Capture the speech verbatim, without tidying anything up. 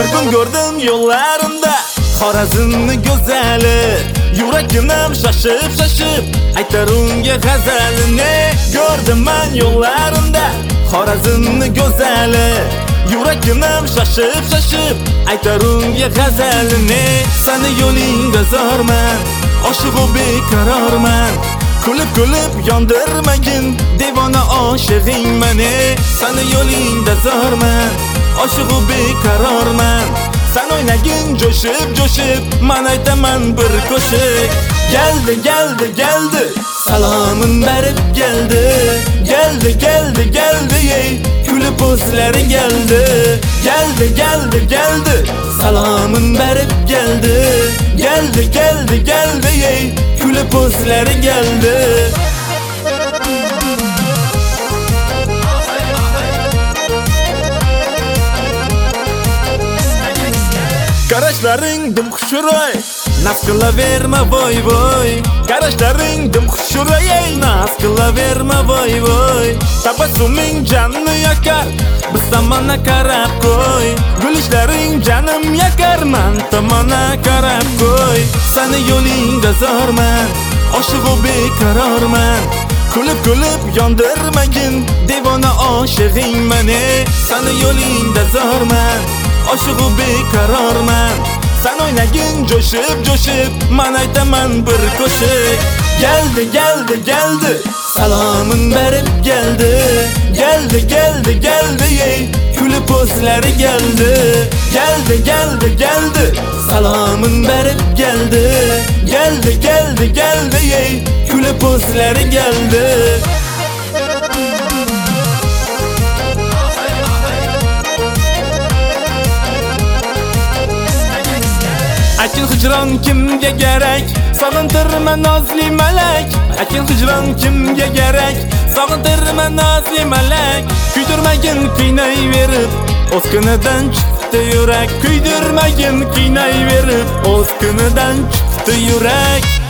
Bir kun gördüm yollarında Xorazmni go'zali. Yuragim şaşıp şaşıp aytar unga g'azalini. Gördüm ben yollarında Xorazmni go'zali. Yuragim şaşıp şaşıp aytar unga g'azalini. Seni yo'lingda zorman, oshiqu beqarorman. Kulib kulib yondirmagin devona oshig'ing meni. Seni yo'lingda zorman, oshiqu beqarorman. Sen oynagin jo'shib jo'shib, men aytaman bir qo'shiq. Geldi geldi geldi, salomim berib geldi. Geldi geldi geldi ey, kulib o'zlari geldi. Geldi geldi geldi, salomim berib geldi. Geldi geldi geldi ey, kulib o'zlari geldi. Qarashlaring dim xushro'y, naz qilaverma voy voy. Qarashlaring dim xushro'y, naz qilaverma voy voy. Tabassuming jonni yakar, biz tomonna qarab qo'y. Gulishlaring janim yakar, men tomonna qarab qo'y. Seni yo'lingda zorman, oshiqu beqarorman. Kulib kulib yondirmagin devona oshig'ing meni. Seni yo'lingda zorman, oshiqu beqarorman. Sen oynagin jo'shib jo'shib, men aytaman bir qo'shiq. Geldi geldi geldi, salomim berib geldi. Geldi geldi geldi ey, kulib o'zlari geldi. Geldi geldi geldi, salomim berib geldi. Geldi geldi geldi ey, kulib o'zlari geldi. Akin hicran kimga gerek? Sog'intirma nozli malak. Akin hicran kimga gerek? Sog'intirma nozli malak. Kuydirmagin qiynayverib, o'z kunidan chiqdi yurak. Kuydirmagin qiynayverib, o'z kunidan chiqdi yurak.